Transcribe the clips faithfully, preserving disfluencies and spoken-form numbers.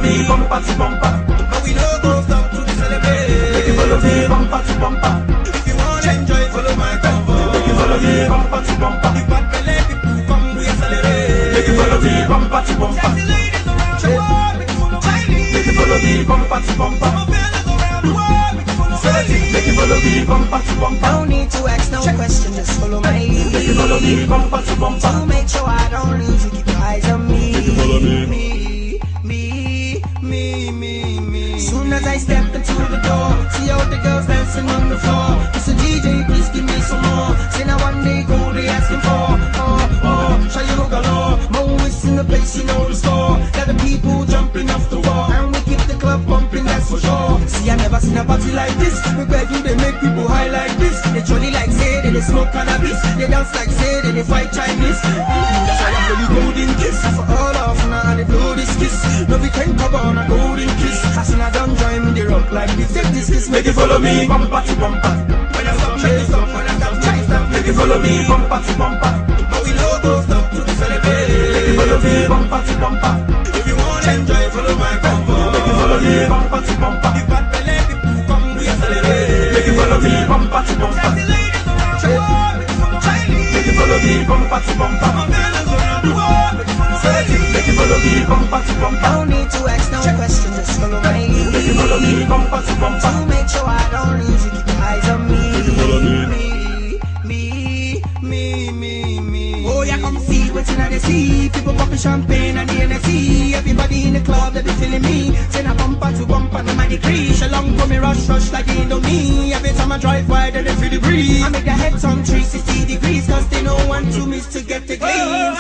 me bumper to bumper. But we no go stop to celebrate. Make you follow me bumper to bumper. If you wanna enjoy, follow my convoy. Make you follow me bumper to bumper. The bad belly people come, we are celebrate. Make you follow me bumper to bumper. Sexy ladies around the world, make you follow my lead. Make you follow me bumper to bumper. Some fellas around the world, make you follow my lead. Make you follow me bumper to bumper. No need to ask no question, just follow my lead. Make you follow me bumper to bumper. To make sure I don't lose you, keep your eyes on me. Make you follow me. Me, me, me, me, me. Soon as I step into the door, see all the girls dancing on the floor. Mister D J, please give me some more. Say now one day go, they asking for. Oh, oh, show you galore. Mo is in the place, you know the score. Got the people jumping off the wall, and we keep the club bumping, that's for sure. See, I never seen a party like this. We where do they make people high like this? They jolly like say, they, they smoke cannabis. They dance like say, they, they fight Chinese. Mm, that's why I play the golden kiss. For all of now, they blow this kiss. No, we can't cover on a golden kiss. As soon as I don't join me, they rock like this. Take this kiss, Make you follow me bumper to bumper. When I stop, make you stop. When I stop, try stop. Make you follow me bumper to bumper. But we no go stop to celebrate. Make you follow me bumper to bumper. If you wanna enjoy, follow my convoy. Make you follow me bumper to bumper. The bad belly people come, we are celebrate. Make you follow me bumper to bumper. Sexy ladies around the world, make you follow my lead. Make you follow me bumper to bumper. Some fellas around the world, make you follow my lead. Make you follow me bumper to bumper. no need to ask no question, just follow my lead. Make you follow me bumper to bumper. To make sure I don't lose you, keep your eyes on me. follow me. Me, me, me, me, me. Oh, yeah, come see what's in the sea. People popping champagne and the N S E. Everybody in the club, they be feeling me. Send a bumper to bumper, no my decrease. Along for me, rush, rush like you know me. Every time I drive by, they feel the breeze. I make their head turn three sixty degrees, cause they know one to miss to get the gleams.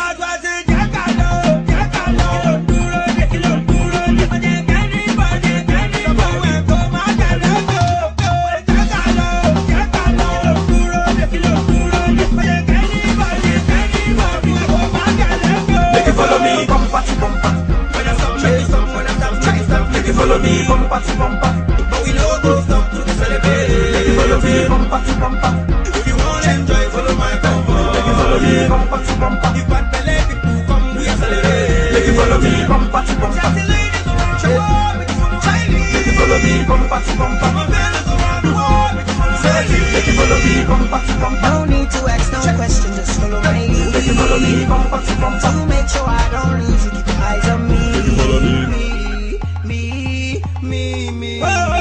Follow me bumper to bumper. But we no go stop to celebrate. Make you follow me bumper to bumper. If you wanna enjoy, follow my convoy. Make you follow me bumper to bumper. The bad belly people come, we are celebrate. Make you follow me bumper to bumper. Sexy ladies around the world, make you follow my lead. Make you follow me bumper to bumper. Some fellas around the world, make you follow my lead. Make you follow me bumper to bumper. No need to ask no question, just follow my lead. Make you follow me bumper to bumper. To make sure I don't lose you, keep your eyes on me. Make you follow me. Me, me, me, me. Oh,